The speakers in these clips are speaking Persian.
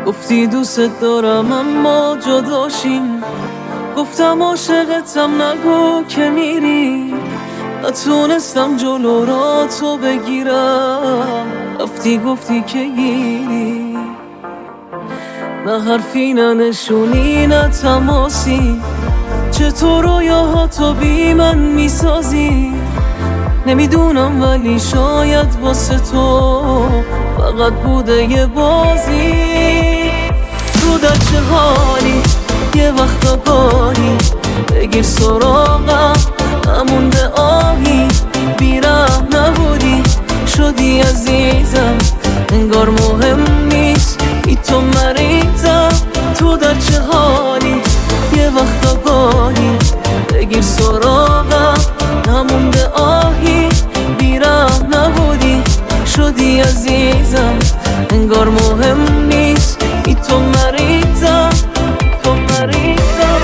گفتی دوست دارم اما جداشیم. گفتم عاشقتم نگو که میری. نتونستم جلو را تو بگیرم. رفتی گفتی که گیری. نه حرفی نه نشونی نه تماسی. چطور رویاهاتو بی من میسازی؟ نمیدونم ولی شاید واسه تو فقط بوده یه بازی. تو در چه حالی؟ یه وقت آگاهی بگیر سراغم. نمونده آهی بیرم نبودی شدی عزیزم. انگار مهم نیست بی تو مریضم. تو در چه حالی؟ یه وقت آگاهی بگیر سراغم. نمونده آهی بیرم نبودی شدی عزیزم. انگار مهم نیست بی تو مریضم. تو مریضم.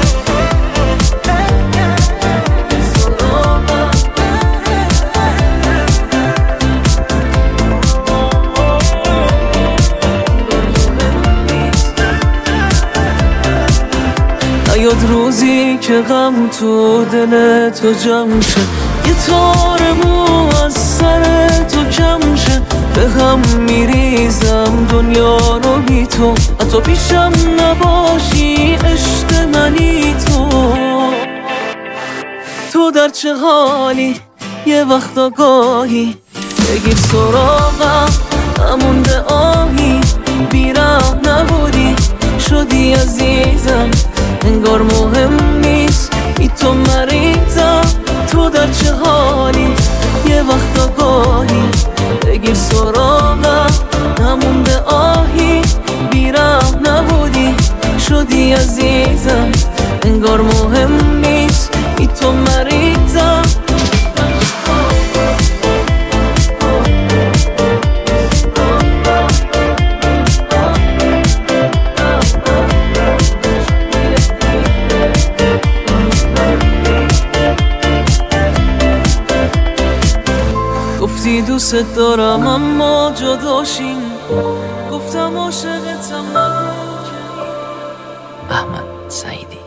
نیاد روزی که غم تو دل تو جمع شه. یه تار مو از سر تو کم شه. به هم میریزم دنیا رو بی تو. حتی پیشم نباشی عشق منی تو. تو در چه حالی؟ یه وقت آگاهی بگیر سراغم. نمونده آهی بیرم نبودی شدی عزیزم. انگار مهم نیست بی تو مریضم. تو در چه حالی؟ یه وقت آگاهی بگیر سراغم. نمونده آهی بیرم نبودی شدی عزیزم. انگار مهم نیست بی تو مریضم. گفتی دوست دارم اما جداشیم. گفتم عاشقتم نگو که احمد سعیدی.